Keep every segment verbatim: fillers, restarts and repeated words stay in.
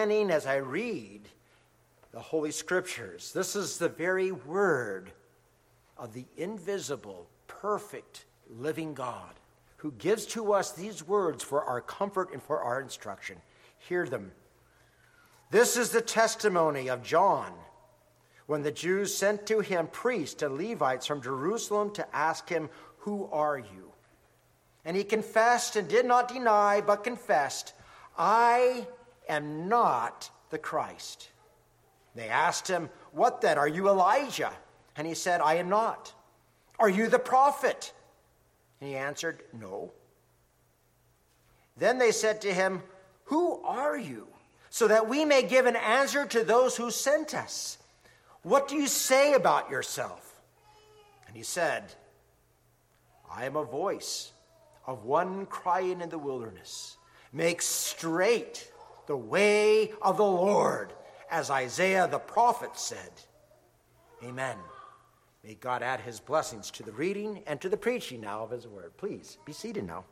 As I read the Holy Scriptures, this is the very word of the invisible, perfect, living God who gives to us these words for our comfort and for our instruction. Hear them. This is the testimony of John when the Jews sent to him priests and Levites from Jerusalem to ask him, "Who are you?" And he confessed and did not deny, but confessed, "I am not the Christ." They asked him, "What then? Are you Elijah?" And he said, "I am not." "Are you the prophet?" And he answered, "No." Then they said to him, "Who are you? So that we may give an answer to those who sent us. What do you say about yourself?" And he said, "I am a voice of one crying in the wilderness, 'Make straight the way of the Lord,' as Isaiah the prophet said." Amen. May God add his blessings to the reading and to the preaching now of his word. Please be seated now.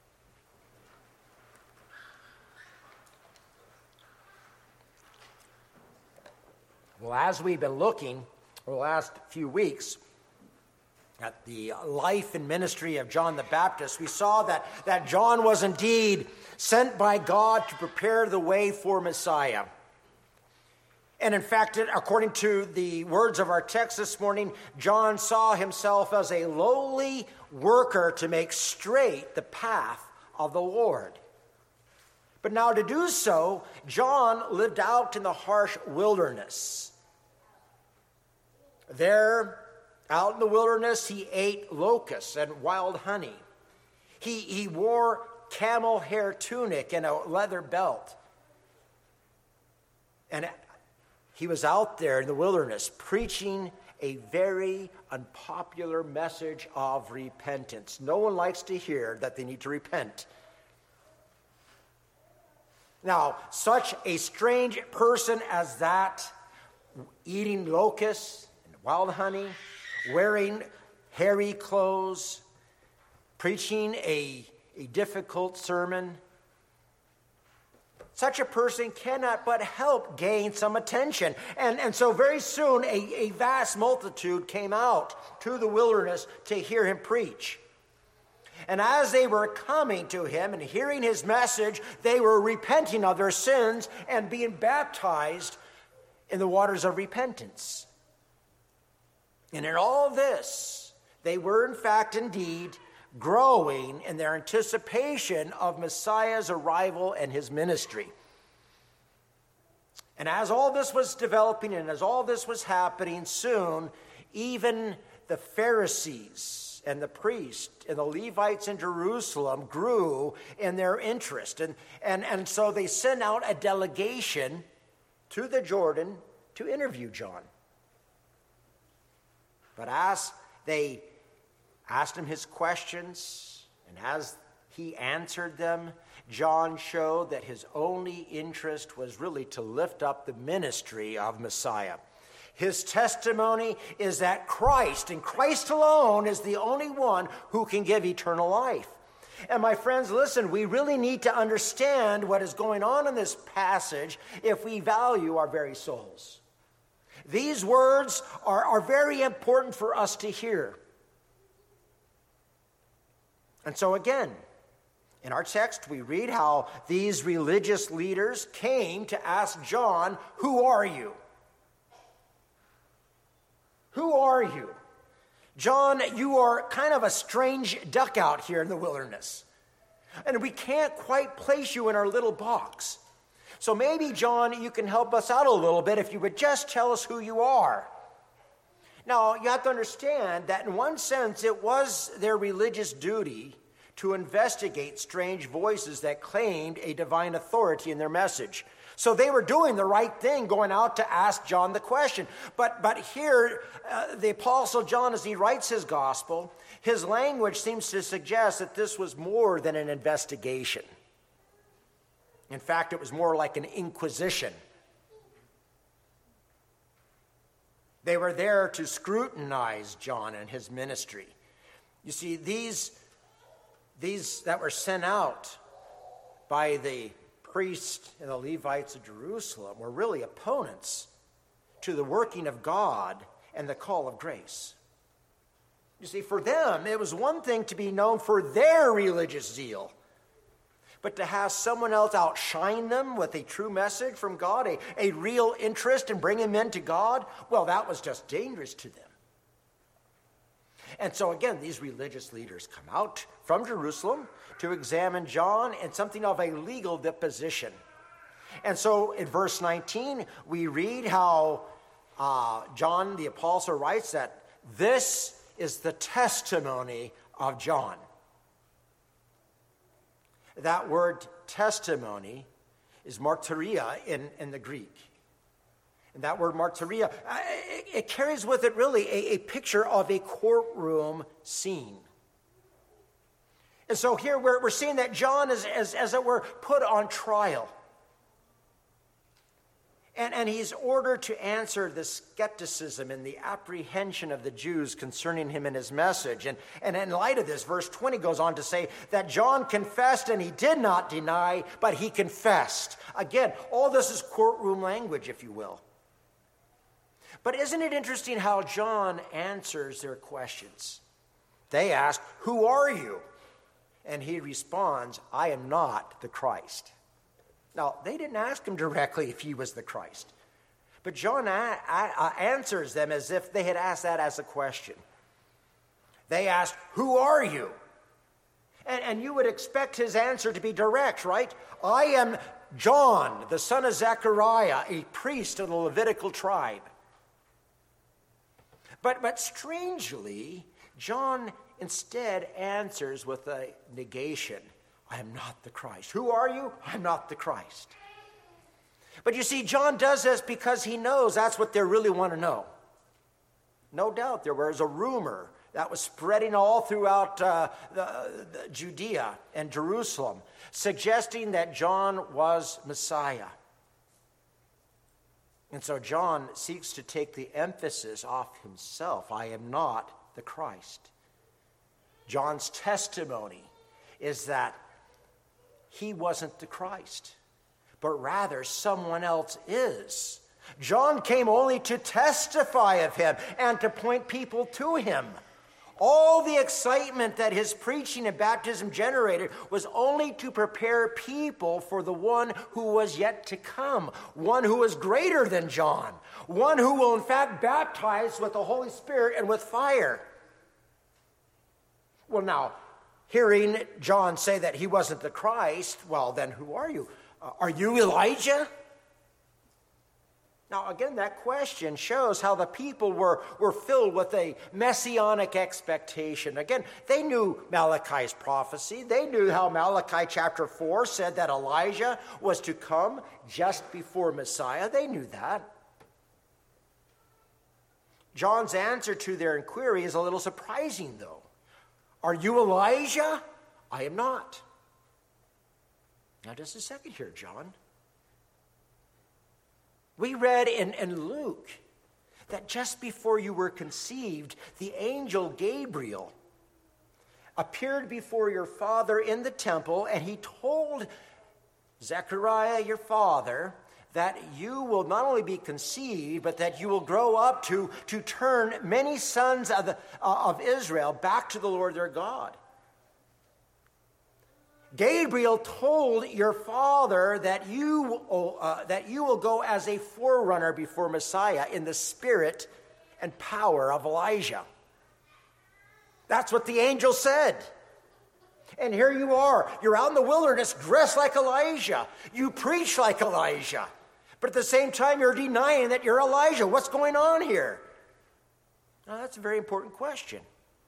Well, as we've been looking over the last few weeks at the life and ministry of John the Baptist, we saw that, that John was indeed sent by God to prepare the way for Messiah. And in fact, according to the words of our text this morning, John saw himself as a lowly worker to make straight the path of the Lord. But now to do so, John lived out in the harsh wilderness. There, out in the wilderness, he ate locusts and wild honey. He, he wore camel hair tunic and a leather belt. And he was out there in the wilderness preaching a very unpopular message of repentance. No one likes to hear that they need to repent. Now, such a strange person as that, eating locusts and wild honey, wearing hairy clothes, preaching a, a difficult sermon, such a person cannot but help gain some attention. And, and so very soon a, a vast multitude came out to the wilderness to hear him preach. And as they were coming to him and hearing his message, they were repenting of their sins and being baptized in the waters of repentance. And in all this, they were in fact indeed growing in their anticipation of Messiah's arrival and his ministry. And as all this was developing and as all this was happening, soon even the Pharisees and the priests and the Levites in Jerusalem grew in their interest. And, and, and so they sent out a delegation to the Jordan to interview John. But as they asked him his questions, and as he answered them, John showed that his only interest was really to lift up the ministry of Messiah. His testimony is that Christ, and Christ alone, is the only one who can give eternal life. And my friends, listen, we really need to understand what is going on in this passage if we value our very souls. These words are, are very important for us to hear. And so again, in our text, we read how these religious leaders came to ask John, "Who are you?" Who are you? John, you are kind of a strange duck out here in the wilderness. And we can't quite place you in our little box. So maybe, John, you can help us out a little bit if you would just tell us who you are. Now, you have to understand that in one sense, it was their religious duty to investigate strange voices that claimed a divine authority in their message. So they were doing the right thing, going out to ask John the question. But, but here, uh, the Apostle John, as he writes his gospel, his language seems to suggest that this was more than an investigation. In fact, it was more like an inquisition. They were there to scrutinize John and his ministry. You see, these, these that were sent out by the priests and the Levites of Jerusalem were really opponents to the working of God and the call of grace. You see, for them, it was one thing to be known for their religious zeal, but to have someone else outshine them with a true message from God, a, a real interest in bringing men to God, well, that was just dangerous to them. And so again, these religious leaders come out from Jerusalem to examine John in something of a legal deposition. And so in verse nineteen, we read how uh, John the Apostle writes that this is the testimony of John. That word testimony is martyria in, in the Greek. And that word martyria, it, it carries with it really a, a picture of a courtroom scene. And so here we're, we're seeing that John is, as, as it were, put on trial. And, and he's ordered to answer the skepticism and the apprehension of the Jews concerning him and his message. And, and in light of this, verse twenty goes on to say that John confessed and he did not deny, but he confessed. Again, all this is courtroom language, if you will. But isn't it interesting how John answers their questions? They ask, "Who are you?" And he responds, "I am not the Christ." Now, they didn't ask him directly if he was the Christ. But John a- a- answers them as if they had asked that as a question. They asked, "Who are you?" And, and you would expect his answer to be direct, right? "I am John, the son of Zechariah, a priest of the Levitical tribe." But, but strangely, John instead answers with a negation. "I am not the Christ." Who are you? I'm not the Christ. But you see, John does this because he knows that's what they really want to know. No doubt there was a rumor that was spreading all throughout uh, the, the Judea and Jerusalem, suggesting that John was Messiah. And so John seeks to take the emphasis off himself. "I am not the Christ." John's testimony is that he wasn't the Christ, but rather someone else is. John came only to testify of him and to point people to him. All the excitement that his preaching and baptism generated was only to prepare people for the one who was yet to come, one who was greater than John, one who will in fact baptize with the Holy Spirit and with fire. Well, now, hearing John say that he wasn't the Christ, well, then who are you? Uh, are you Elijah? Now, again, that question shows how the people were, were filled with a messianic expectation. Again, they knew Malachi's prophecy. They knew how Malachi chapter four said that Elijah was to come just before Messiah. They knew that. John's answer to their inquiry is a little surprising, though. "Are you Elijah?" "I am not." Now, just a second here, John. We read in, in Luke that just before you were conceived, the angel Gabriel appeared before your father in the temple, and he told Zechariah, your father, that you will not only be conceived, but that you will grow up to, to turn many sons of, the, uh, of Israel back to the Lord their God. Gabriel told your father that you, uh, that you will go as a forerunner before Messiah in the spirit and power of Elijah. That's what the angel said. And here you are. You're out in the wilderness dressed like Elijah. You preach like Elijah. But at the same time, you're denying that you're Elijah. What's going on here? Now, that's a very important question.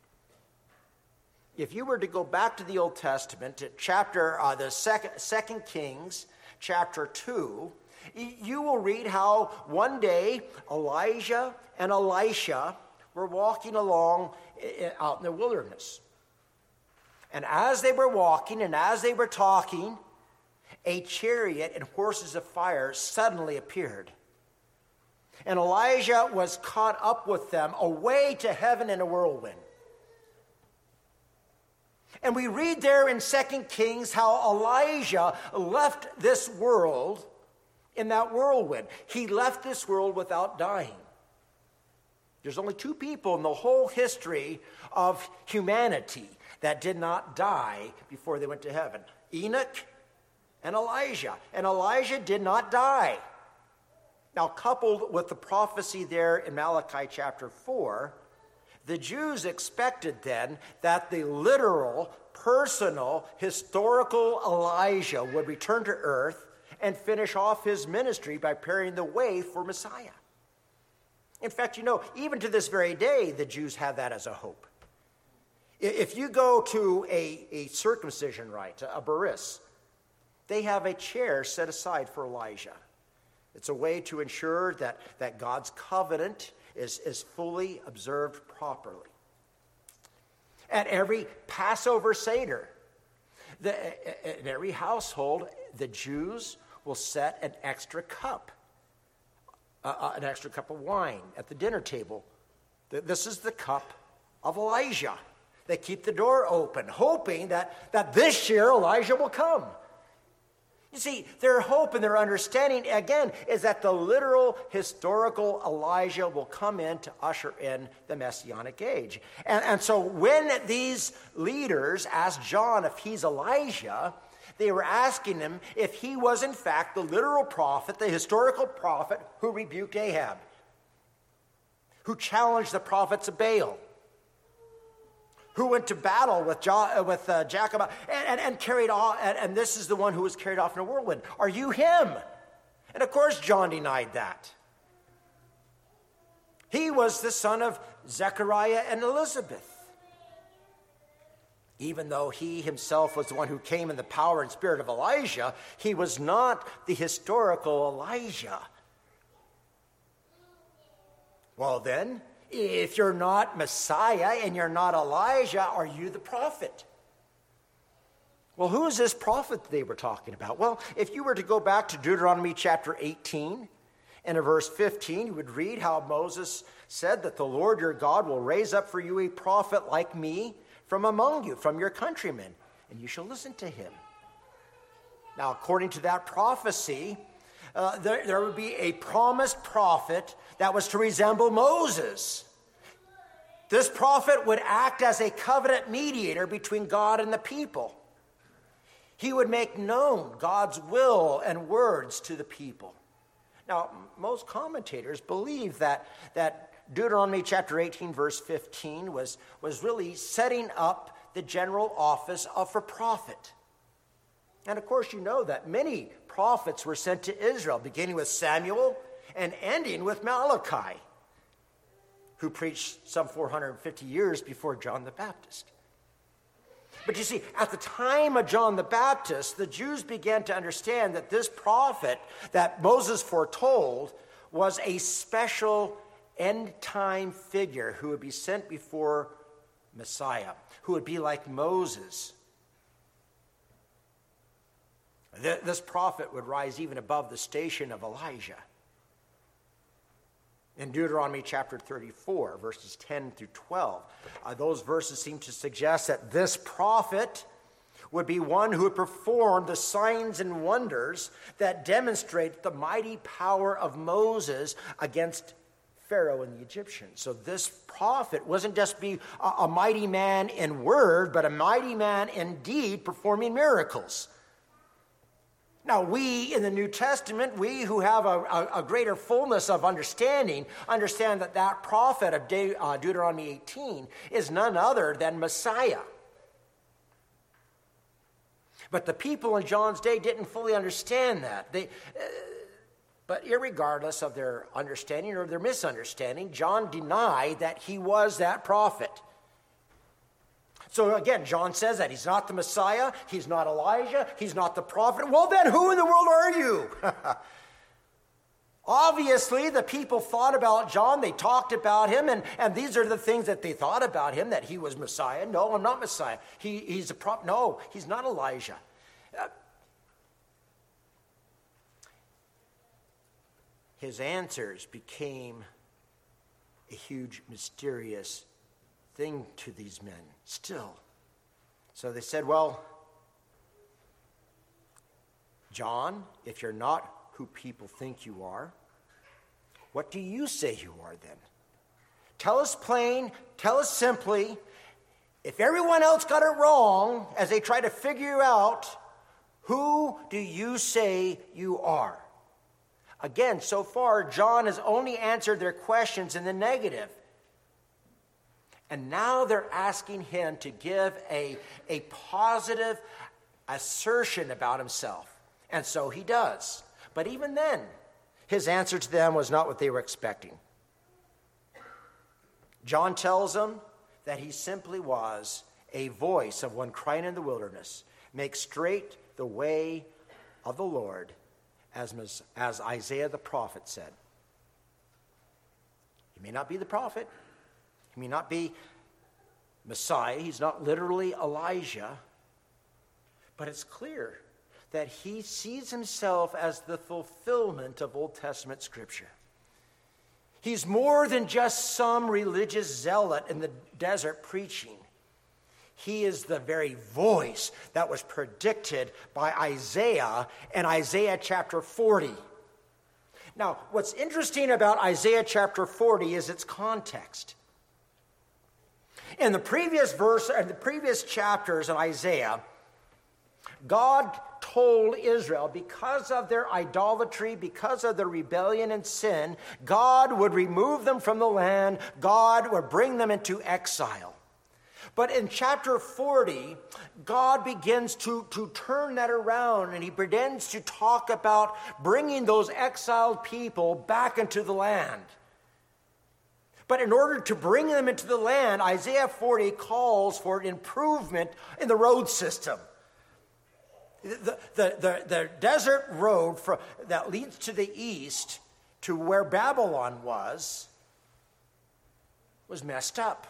If you were to go back to the Old Testament, to chapter, uh, the second, Second Kings, chapter two, you will read how one day Elijah and Elisha were walking along out in the wilderness. And as they were walking and as they were talking, a chariot and horses of fire suddenly appeared. And Elijah was caught up with them away to heaven in a whirlwind. And we read there in Second Kings how Elijah left this world in that whirlwind. He left this world without dying. There's only two people in the whole history of humanity that did not die before they went to heaven: Enoch and Elijah. And Elijah did not die. Now, coupled with the prophecy there in Malachi chapter four, the Jews expected then that the literal, personal, historical Elijah would return to earth and finish off his ministry by preparing the way for Messiah. In fact, you know, even to this very day, the Jews have that as a hope. If you go to a, a circumcision rite, a bris, they have a chair set aside for Elijah. It's a way to ensure that, that God's covenant is, is fully observed properly. At every Passover Seder, the, in every household, the Jews will set an extra cup, uh, an extra cup of wine at the dinner table. This is the cup of Elijah. They keep the door open, hoping that, that this year Elijah will come. You see, their hope and their understanding, again, is that the literal, historical Elijah will come in to usher in the Messianic age. And, and so when these leaders asked John if he's Elijah, they were asking him if he was, in fact, the literal prophet, the historical prophet who rebuked Ahab, who challenged the prophets of Baal, who went to battle with jo- with uh, Jacobah and, and, and carried off, and, and this is the one who was carried off in a whirlwind. Are you him? And of course John denied that. He was the son of Zechariah and Elizabeth. Even though he himself was the one who came in the power and spirit of Elijah, he was not the historical Elijah. Well then, if you're not Messiah and you're not Elijah, are you the prophet? Well, who is this prophet they were talking about? Well, if you were to go back to Deuteronomy chapter eighteen and in verse fifteen, you would read how Moses said that the Lord your God will raise up for you a prophet like me from among you, from your countrymen, and you shall listen to him. Now, according to that prophecy, Uh, there, there would be a promised prophet that was to resemble Moses. This prophet would act as a covenant mediator between God and the people. He would make known God's will and words to the people. Now, most commentators believe that, that Deuteronomy chapter eighteen, verse fifteen was, was really setting up the general office of a prophet. And of course, you know that many prophets were sent to Israel, beginning with Samuel and ending with Malachi, who preached some four hundred fifty years before John the Baptist. But you see, at the time of John the Baptist, the Jews began to understand that this prophet that Moses foretold was a special end-time figure who would be sent before Messiah, who would be like Moses. This prophet would rise even above the station of Elijah. In Deuteronomy chapter thirty-four, verses ten through twelve, uh, those verses seem to suggest that this prophet would be one who would perform the signs and wonders that demonstrate the mighty power of Moses against Pharaoh and the Egyptians. So this prophet wasn't just be a, a mighty man in word, but a mighty man in deed, performing miracles. Now, we in the New Testament, we who have a, a, a greater fullness of understanding, understand that that prophet of De, uh, Deuteronomy eighteen is none other than Messiah. But the people in John's day didn't fully understand that. They, uh, but irregardless of their understanding or their misunderstanding, John denied that he was that prophet. So again, John says that he's not the Messiah, he's not Elijah, he's not the prophet. Well, then who in the world are you? Obviously, the people thought about John, they talked about him, and, and these are the things that they thought about him, that he was Messiah. No, I'm not Messiah. He, he's a prophet. No, he's not Elijah. Uh, his answers became a huge, mysterious thing to these men still. So they said, well, John, if you're not who people think you are, what do you say you are then? Tell us plain, tell us simply. If everyone else got it wrong as they try to figure out, who do you say you are? Again, so far, John has only answered their questions in the negative. And now they're asking him to give a, a positive assertion about himself. And so he does. But even then, his answer to them was not what they were expecting. John tells them that he simply was a voice of one crying in the wilderness, make straight the way of the Lord, as, as Isaiah the prophet said. He may not be the prophet. He may not be Messiah. He's not literally Elijah. But it's clear that he sees himself as the fulfillment of Old Testament Scripture. He's more than just some religious zealot in the desert preaching. He is the very voice that was predicted by Isaiah in Isaiah chapter forty. Now, what's interesting about Isaiah chapter forty is its context. In the previous verse, in the previous chapters in Isaiah, God told Israel, because of their idolatry, because of their rebellion and sin, God would remove them from the land. God would bring them into exile. But in chapter forty, God begins to, to turn that around, and he begins to talk about bringing those exiled people back into the land. But in order to bring them into the land, Isaiah forty calls for an improvement in the road system. The, the, the, the desert road for, that leads to the east to where Babylon was, was messed up.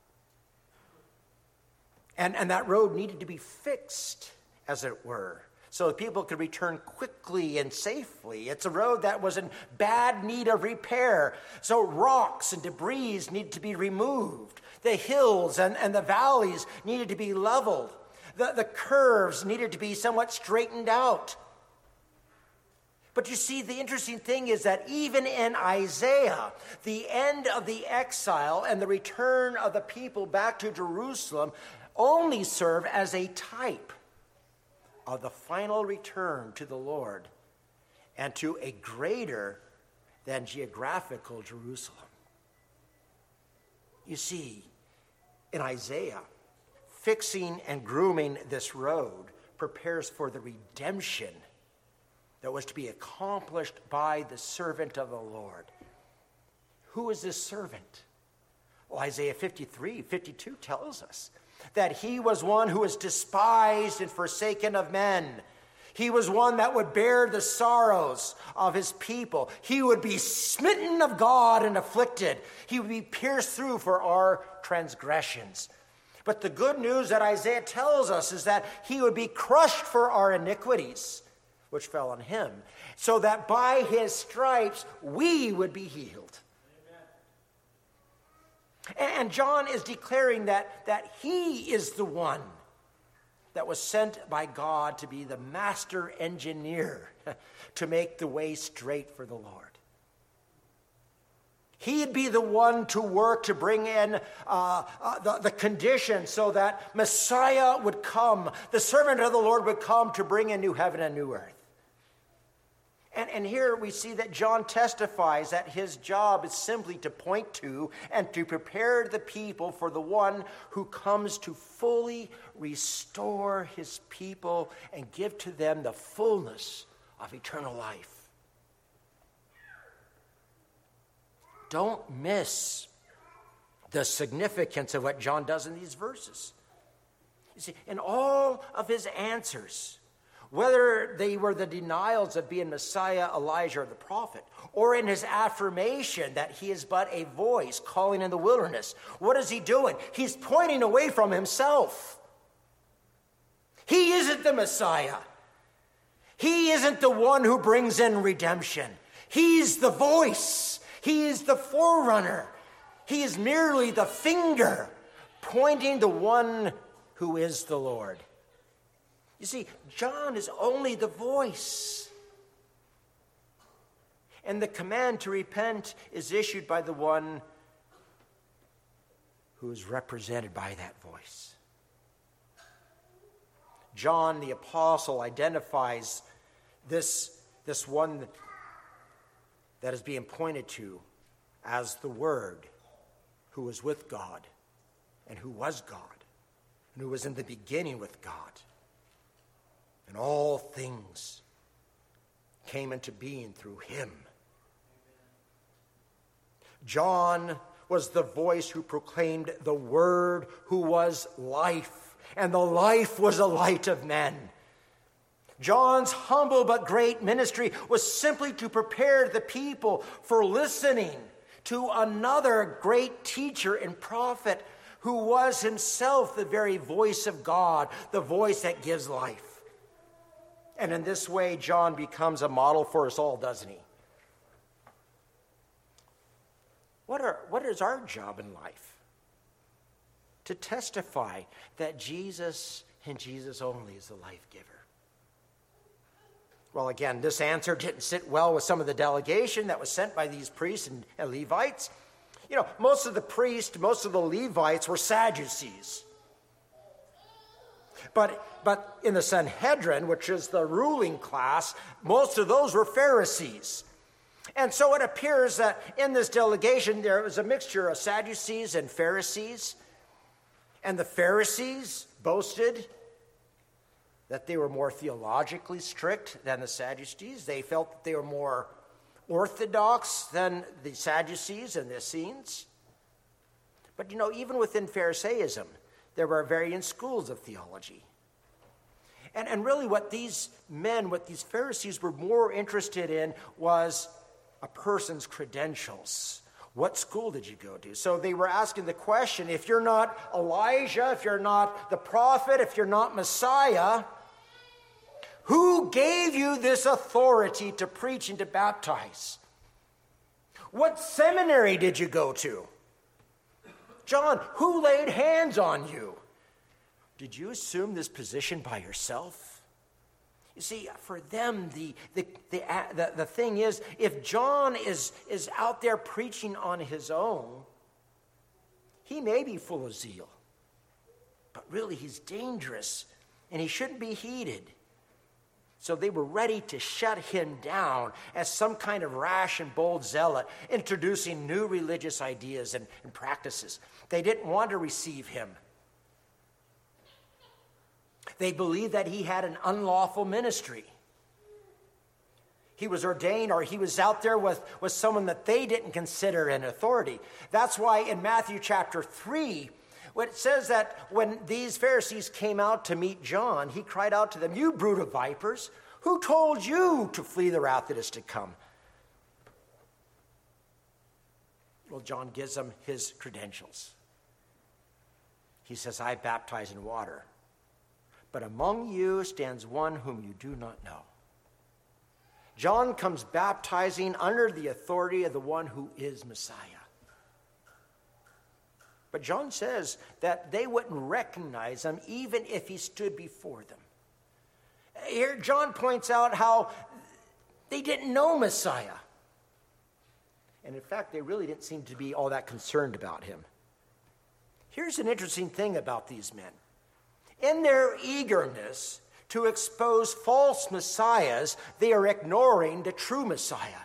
And, and that road needed to be fixed, as it were, so that people could return quickly and safely. It's a road that was in bad need of repair. So rocks and debris needed to be removed. The hills and, and the valleys needed to be leveled. The, the curves needed to be somewhat straightened out. But you see, the interesting thing is that even in Isaiah, the end of the exile and the return of the people back to Jerusalem only serve as a type of the final return to the Lord and to a greater than geographical Jerusalem. You see, in Isaiah, fixing and grooming this road prepares for the redemption that was to be accomplished by the servant of the Lord. Who is this servant? Well, Isaiah fifty-three, fifty-two tells us that he was one who was despised and forsaken of men. He was one that would bear the sorrows of his people. He would be smitten of God and afflicted. He would be pierced through for our transgressions. But the good news that Isaiah tells us is that he would be crushed for our iniquities, which fell on him, so that by his stripes we would be healed. Amen. And John is declaring that, that he is the one that was sent by God to be the master engineer to make the way straight for the Lord. He'd be the one to work to bring in uh, uh, the, the conditions so that Messiah would come, the servant of the Lord would come to bring in new heaven and new earth. And, and here we see that John testifies that his job is simply to point to and to prepare the people for the one who comes to fully restore his people and give to them the fullness of eternal life. Don't miss the significance of what John does in these verses. You see, in all of his answers, whether they were the denials of being Messiah, Elijah, or the prophet, or in his affirmation that he is but a voice calling in the wilderness, what is he doing? He's pointing away from himself. He isn't the Messiah. He isn't the one who brings in redemption. He's the voice. He is the forerunner. He is merely the finger pointing to one who is the Lord. You see, John is only the voice. And the command to repent is issued by the one who is represented by that voice. John the apostle identifies this, this one that is being pointed to as the Word, who was with God, and who was God, and who was in the beginning with God. And all things came into being through him. John was the voice who proclaimed the Word, who was life, and the life was a light of men. John's humble but great ministry was simply to prepare the people for listening to another great teacher and prophet who was himself the very voice of God, the voice that gives life. And in this way, John becomes a model for us all, doesn't he? What are, what is our job in life? To testify that Jesus and Jesus only is the life giver. Well, again, this answer didn't sit well with some of the delegation that was sent by these priests and, and Levites. You know, most of the priests, most of the Levites were Sadducees. But, but in the Sanhedrin, which is the ruling class, most of those were Pharisees. And so it appears that in this delegation there was a mixture of Sadducees and Pharisees. And the Pharisees boasted that they were more theologically strict than the Sadducees. They felt that they were more orthodox than the Sadducees and the Essenes. But you know, even within Pharisaism, there were varying schools of theology. And, and really what these men, what these Pharisees were more interested in was a person's credentials. What school did you go to? So they were asking the question, if you're not Elijah, if you're not the prophet, if you're not Messiah, who gave you this authority to preach and to baptize? What seminary did you go to? John, who laid hands on you? Did you assume this position by yourself? You see, for them, the, the, the, the, the thing is, if John is, is out there preaching on his own, he may be full of zeal. But really, he's dangerous, and he shouldn't be heeded. So they were ready to shut him down as some kind of rash and bold zealot, introducing new religious ideas and, and practices. They didn't want to receive him. They believed that he had an unlawful ministry. He was ordained, or he was out there with, with someone that they didn't consider an authority. That's why in Matthew chapter three, when it says that when these Pharisees came out to meet John, he cried out to them, "You brood of vipers, who told you to flee the wrath that is to come?" Well, John gives them his credentials. He says, "I baptize in water, but among you stands one whom you do not know." John comes baptizing under the authority of the one who is Messiah. But John says that they wouldn't recognize him even if he stood before them. Here, John points out how they didn't know Messiah. And in fact, they really didn't seem to be all that concerned about him. Here's an interesting thing about these men. In their eagerness to expose false messiahs, they are ignoring the true Messiah.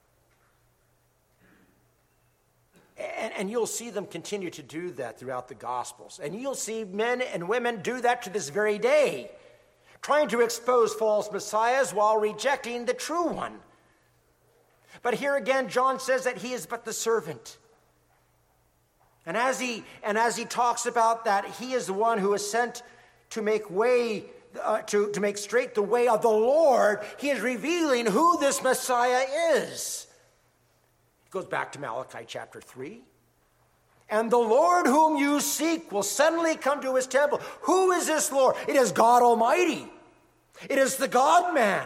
And, and you'll see them continue to do that throughout the Gospels. And you'll see men and women do that to this very day, trying to expose false messiahs while rejecting the true one. But here again, John says that he is but the servant. And as he, and as he talks about that, he is the one who is sent to make way, uh, to, to make straight the way of the Lord, he is revealing who this Messiah is. It goes back to Malachi chapter three. "And the Lord whom you seek will suddenly come to his temple." Who is this Lord? It is God Almighty. It is the God-man.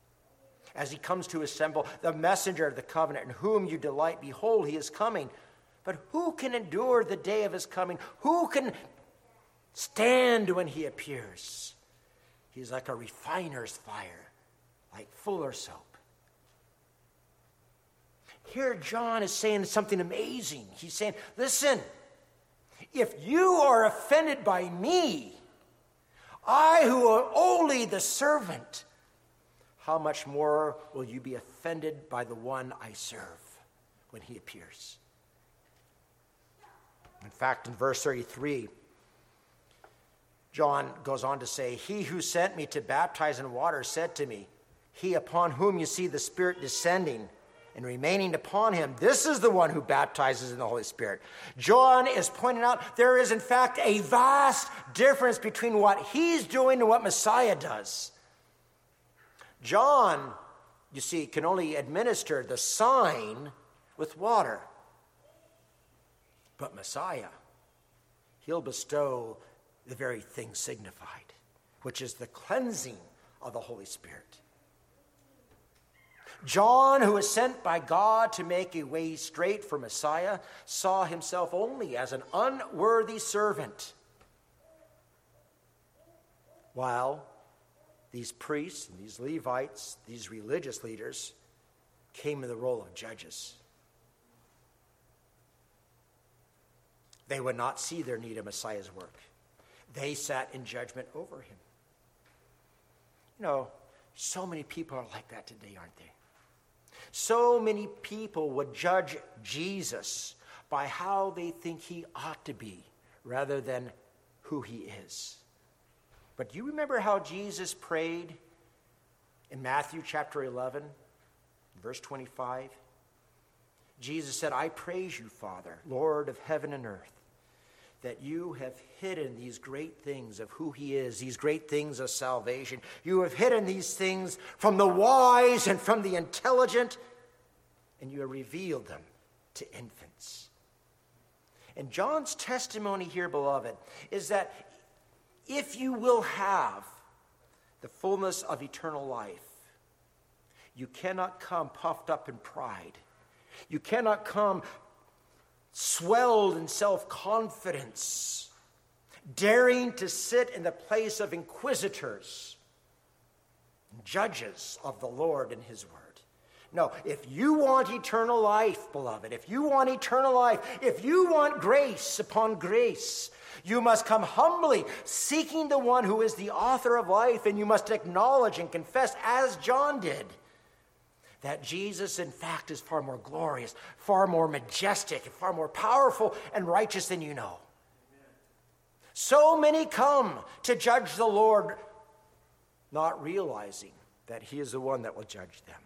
As he comes to assemble the messenger of the covenant, in whom you delight, behold, he is coming. But who can endure the day of his coming? Who can stand when he appears? He's like a refiner's fire, like fuller's soap. Here John is saying something amazing. He's saying, listen, if you are offended by me, I who am only the servant, how much more will you be offended by the one I serve when he appears? In fact, in verse thirty-three, John goes on to say, he who sent me to baptize in water said to me, he upon whom you see the Spirit descending and remaining upon him, this is the one who baptizes in the Holy Spirit. John is pointing out there is in fact a vast difference between what he's doing and what Messiah does. John, you see, can only administer the sign with water. But Messiah, he'll bestow the very thing signified, which is the cleansing of the Holy Spirit. John, who was sent by God to make a way straight for Messiah, saw himself only as an unworthy servant, while these priests and these Levites, these religious leaders, came in the role of judges. They would not see their need of Messiah's work. They sat in judgment over him. You know, so many people are like that today, aren't they? So many people would judge Jesus by how they think he ought to be rather than who he is. But do you remember how Jesus prayed in Matthew chapter eleven, verse twenty-five? Jesus said, I praise you, Father, Lord of heaven and earth, that you have hidden these great things of who he is, these great things of salvation. You have hidden these things from the wise and from the intelligent, and you have revealed them to infants. And John's testimony here, beloved, is that if you will have the fullness of eternal life, you cannot come puffed up in pride. You cannot come swelled in self-confidence, daring to sit in the place of inquisitors, judges of the Lord and his word. No, if you want eternal life, beloved, if you want eternal life, if you want grace upon grace, you must come humbly, seeking the one who is the author of life, and you must acknowledge and confess, as John did, that Jesus, in fact, is far more glorious, far more majestic, and far more powerful and righteous than you know. Amen. So many come to judge the Lord, not realizing that he is the one that will judge them.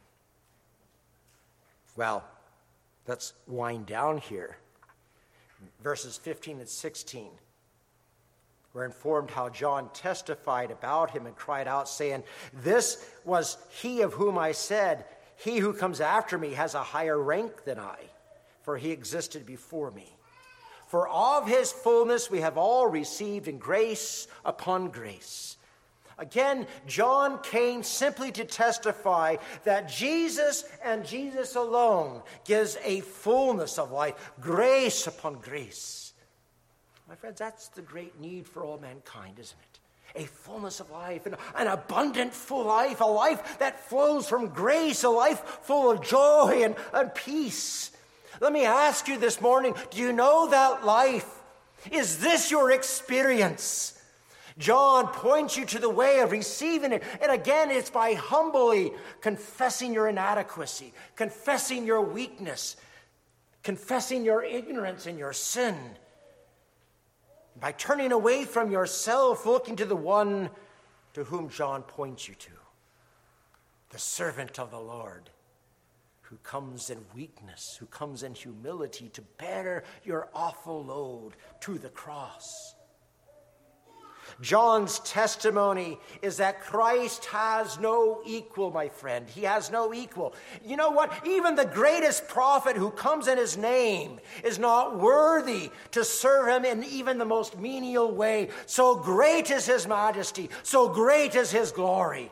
Well, let's wind down here. Verses fifteen and sixteen. We're informed how John testified about him and cried out, saying, this was he of whom I said, he who comes after me has a higher rank than I, for he existed before me. For of his fullness we have all received in grace upon grace. Again, John came simply to testify that Jesus and Jesus alone gives a fullness of life, grace upon grace. My friends, that's the great need for all mankind, isn't it? A fullness of life, an, an abundant full life, a life that flows from grace, a life full of joy and, and peace. Let me ask you this morning, do you know that life? Is this your experience? John points you to the way of receiving it. And again, it's by humbly confessing your inadequacy, confessing your weakness, confessing your ignorance and your sin. By turning away from yourself, looking to the one to whom John points you to, the servant of the Lord, who comes in weakness, who comes in humility to bear your awful load to the cross. John's testimony is that Christ has no equal, my friend. He has no equal. You know what? Even the greatest prophet who comes in his name is not worthy to serve him in even the most menial way. So great is his majesty. So great is his glory.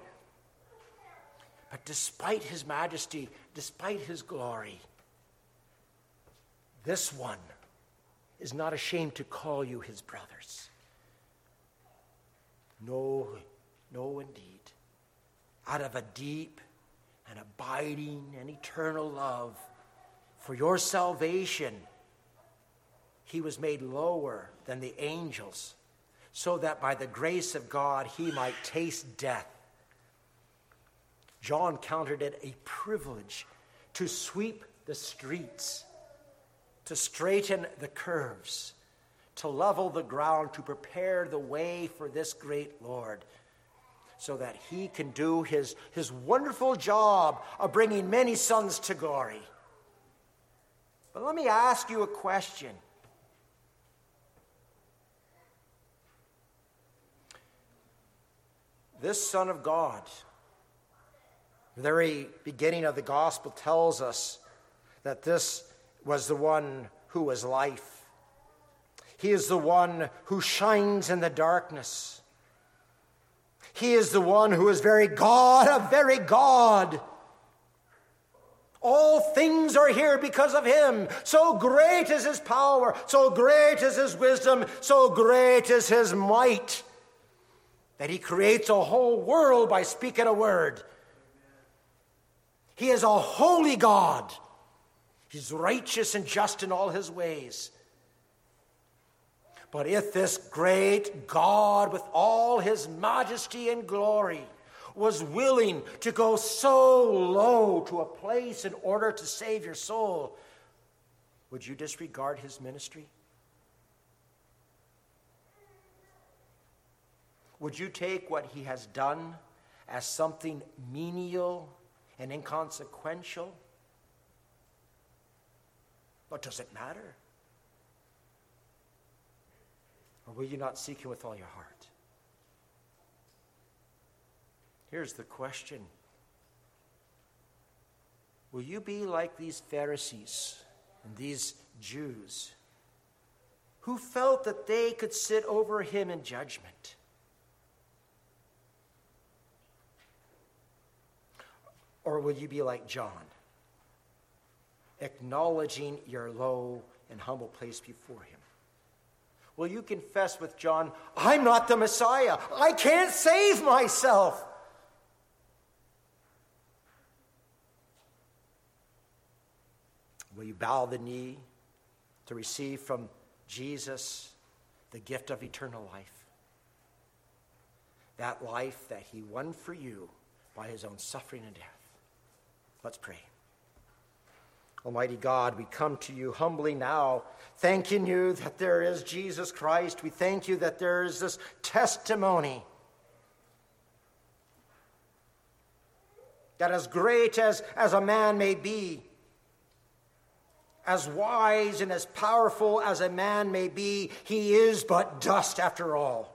But despite his majesty, despite his glory, This one is not ashamed to call you his brothers. No, no, indeed. Out of a deep and abiding and eternal love for your salvation, he was made lower than the angels, so that by the grace of God he might taste death. John counted it a privilege to sweep the streets, to straighten the curves, to level the ground, to prepare the way for this great Lord, so that he can do his, his wonderful job of bringing many sons to glory. But let me ask you a question. This Son of God, the very beginning of the gospel tells us that this was the one who was life. He is the one who shines in the darkness. He is the one who is very God of very God. All things are here because of him. So great is his power, so great is his wisdom, so great is his might, that he creates a whole world by speaking a word. He is a holy God. He's righteous and just in all his ways. But if this great God, with all his majesty and glory, was willing to go so low to a place in order to save your soul, would you disregard his ministry? Would you take what he has done as something menial and inconsequential? But does it matter? Or will you not seek him with all your heart? Here's the question. Will you be like these Pharisees and these Jews who felt that they could sit over him in judgment? Or will you be like John, acknowledging your low and humble place before him? Will you confess with John, I'm not the Messiah. I can't save myself. Will you bow the knee to receive from Jesus the gift of eternal life? That life that he won for you by his own suffering and death. Let's pray. Almighty God, we come to you humbly now, thanking you that there is Jesus Christ. We thank you that there is this testimony that as great as, as a man may be, as wise and as powerful as a man may be, he is but dust after all.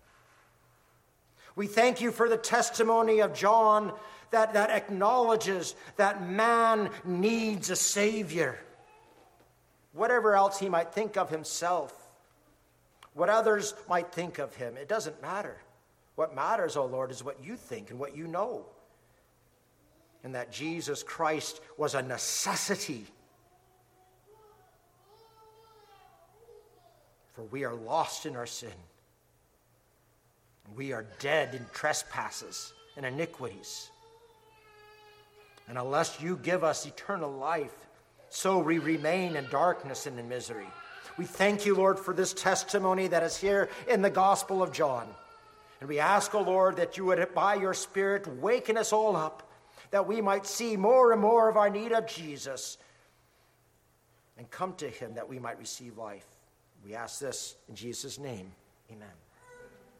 We thank you for the testimony of John that, that acknowledges that man needs a Savior. Whatever else he might think of himself, what others might think of him, it doesn't matter. What matters, O Lord, is what you think and what you know. And that Jesus Christ was a necessity. For we are lost in our sin. We are dead in trespasses and iniquities. And unless you give us eternal life, so we remain in darkness and in misery. We thank you, Lord, for this testimony that is here in the Gospel of John. And we ask, O Lord, that you would, by your Spirit, waken us all up, that we might see more and more of our need of Jesus and come to him that we might receive life. We ask this in Jesus' name. Amen.